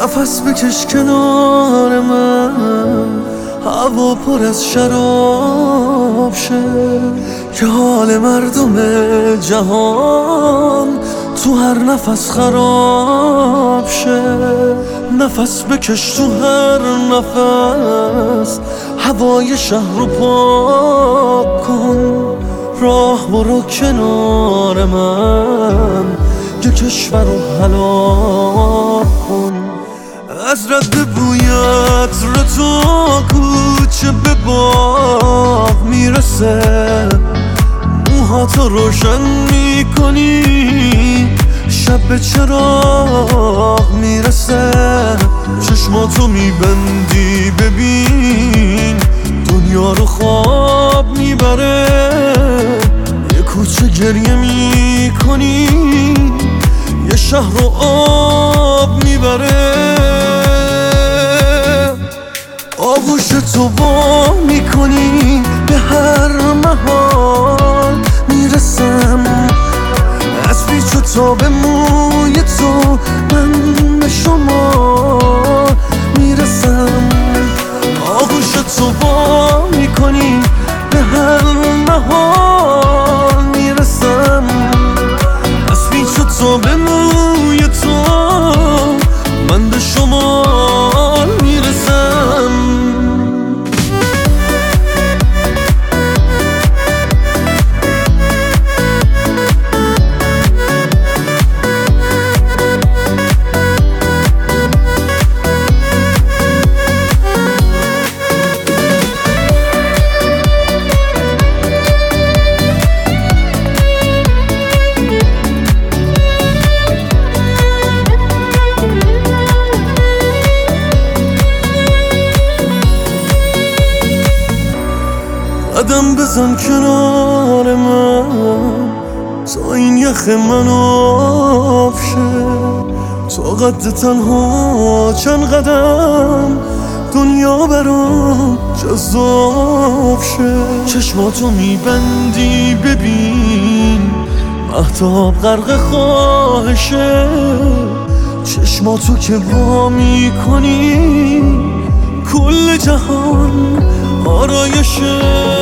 نفس بکش کنار من، هوا پر از شراب شه، که حال مردم جهان تو هر نفس خراب شه. نفس بکش تو هر نفس، هوای شهر رو پاک کن. راه برو کنار من، یه کشور رو هلاک کن. از رد بویت رو تو کوچه به باغ میرسه، موهاتو روشن میکنی، شب به چراغ میرسه. چشماتو میبندی ببین، دنیا رو خواب میبره. یه کوچه گریه میکنی، یه شهر رو آب میبره. آغوش تو وا میکنی، به هر محال میرسم. از پیچ و تاب موی تو من به شما میرسم. آغوش تو وا میکنی، به هر محال میرسم. از پیچ و تاب موی تو من به شما میرسم. قدم بزن کنار من، تا این یخ من آب شه. تا قد تنها چند قدم، دنیا برام جذاب شه. چشماتو میبندی ببین، مهتاب غرق خواهشه. چشماتو که وا میکنی، کل جهان آرایشه.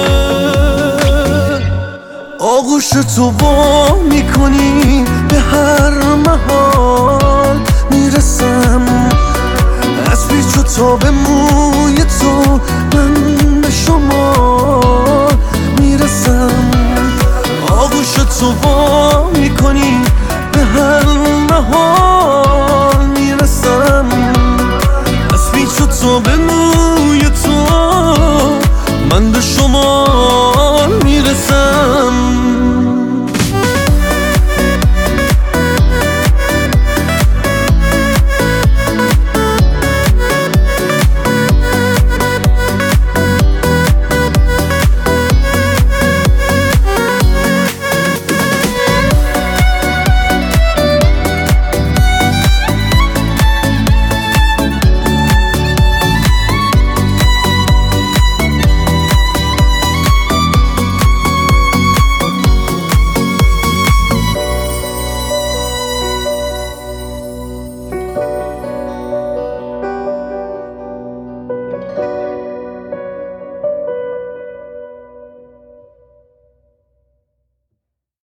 آغوش تو وا میکنی، به هر محال میرسم. از پیچ و تاب موی تو من به شما میرسم. آغوش تو وا میکنی، به هر محال